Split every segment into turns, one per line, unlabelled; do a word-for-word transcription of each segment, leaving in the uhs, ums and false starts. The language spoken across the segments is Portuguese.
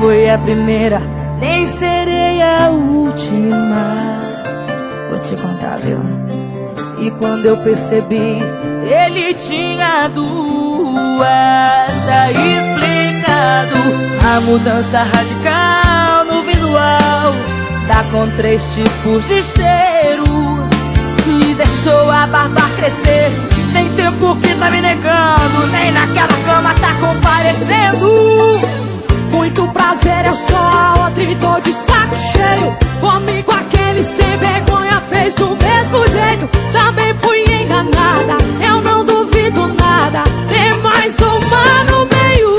foi a primeira, nem serei a última. Vou te contar, viu? E quando eu percebi, ele tinha duas. Tá explicado a mudança radical no visual. Tá com três tipos de cheiro e deixou a barba crescer. Tem tempo que tá me negando, nem naquela cama tá comparecendo.
Muito prazer, eu sou a outra e tô de saco cheio. Comigo aquele sem vergonha fez do mesmo jeito. Também fui enganada, eu não duvido nada. Tem mais uma no meio.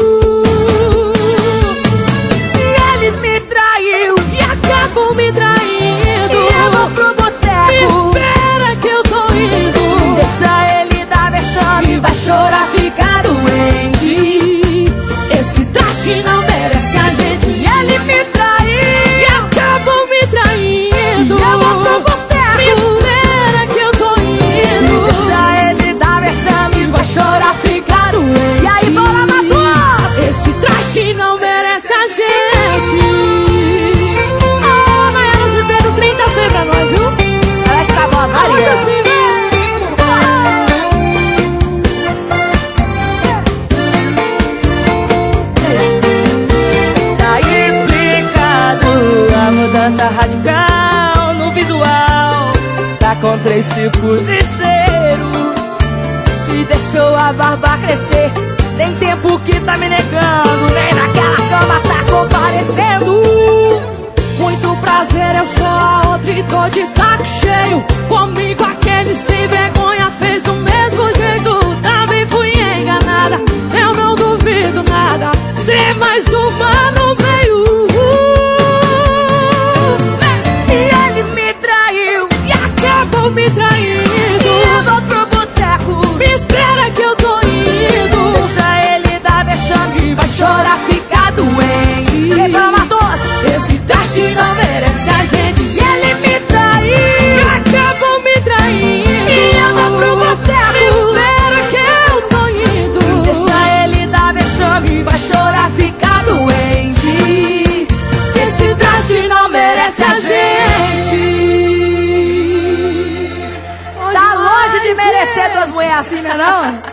E ele me traiu e acabou me traindo.
E eu vou pro boteco,
me espera que eu tô indo.
Deixa ele dar vexame e vai chorar, ficar doente.
Esse traste não merece a gente. E ele me traiu e acabou me traindo.
E eu vou pro boteco,
me espera que eu tô indo.
deixa ele dar vexame e vai chorar, ficar doente.
E aí, bora, matou! Esse traste não merece a gente. Ah, Maiara Azevedo, trinta feira pra nós, viu?
Ela vai ficar boa,
Vamos
Maria.
assim, né?
Tá explicado a mudança radical no visual. Tá com três tipos de cheiro e deixou a barba crescer. Tem tempo que tá me negando, nem naquela cama tá comparecendo.
Muito prazer, eu sou a outra e tô de saco cheio. Comigo aquele sem vergonha fez do mesmo jeito. Também fui enganada, eu não duvido nada. Tem mais uma no meio. E ele me traiu e acabou me traindo.
E eu vou pro boteco,
Me espera que eu tô indo.
deixa ele dar vexame e vai chorar, ficar doente.
E
Ei, Matos,
esse traste não merece a gente. E ele me traiu e acabou me traindo.
E eu vou pro boteco,
Me espera que eu tô indo.
deixa ele dar vexame e vai chorar, ficar doente.
Esse traste não merece a gente.
Tá longe de merecer duas mulheres assim, né não?